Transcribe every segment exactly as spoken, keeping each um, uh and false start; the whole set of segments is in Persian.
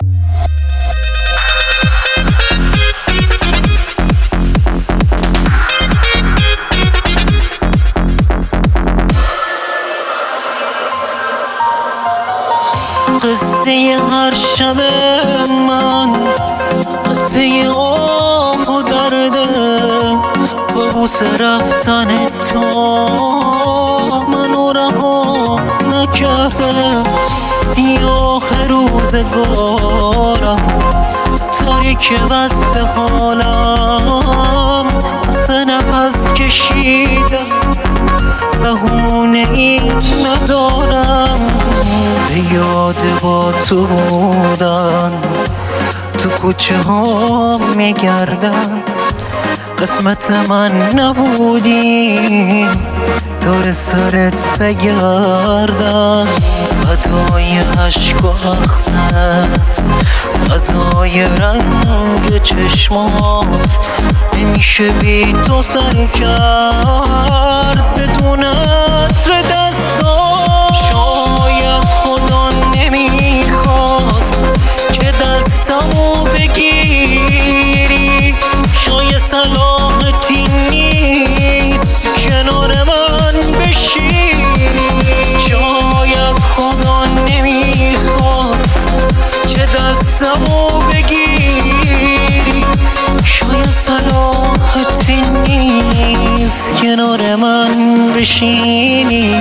قصه هر شب من قصه آه و درده، کابوس رفتن تو منو رها نکرده. سیاه روزگارم تاریک وصف حالم، واسه نفس کشیدم بهونه ای ندارم. به یاد با تو بودن تو کوچه ها میگردم، قسمت من نبودی دور سرت بگردم. فدای عشق و اخمت، فدای رنگ چشمات، نمیشه بی تو سر کرد بدون عطر دستات. شاید خدا نمیخواد که دستمو بگیری، شاید صلاحتی نیست کنار من بشینی. شاید خدا نمیخواد که دستمو بگیری، شاید صلاحتی نیست کنار من بشینی.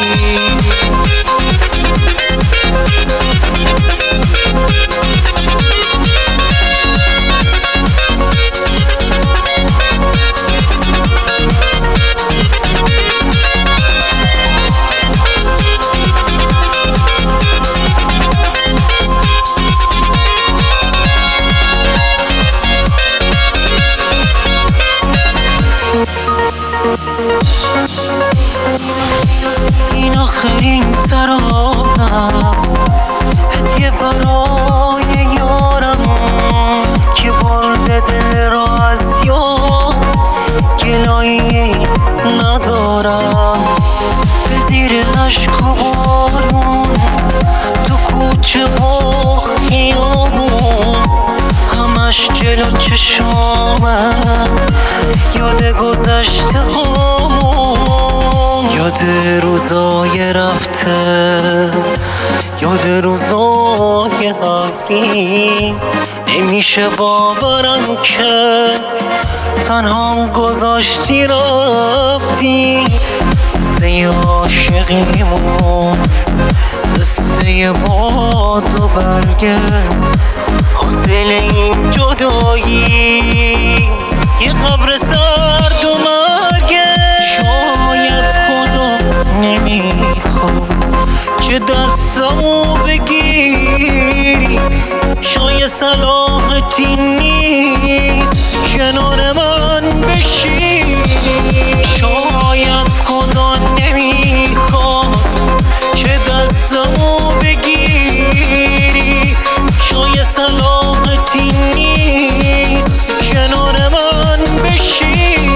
این آخرین ترانم هدیه برای یارم که برده دل را از یار، گلایی ندارم. به زیر عشق و بارون تو کوچه و خیابون، همش جلو چشامه یاد گذشته هامون، یاد روزای رفته، یاد روزای قبلی. نمیشه باورم که تنها گذاشتی رفتی. قصه عاشقیمون قصه باد و برگه، حاصل این جدایی یه قبر سرد و مرگه. شاید خدا نمیخواد که دستمو بگیری، شاید صلاحتی نیست کنار من بشینی. شاید خدا نمیخواد که دستمو بگیری، شاید صلاحتی نیست کنار من بشینی.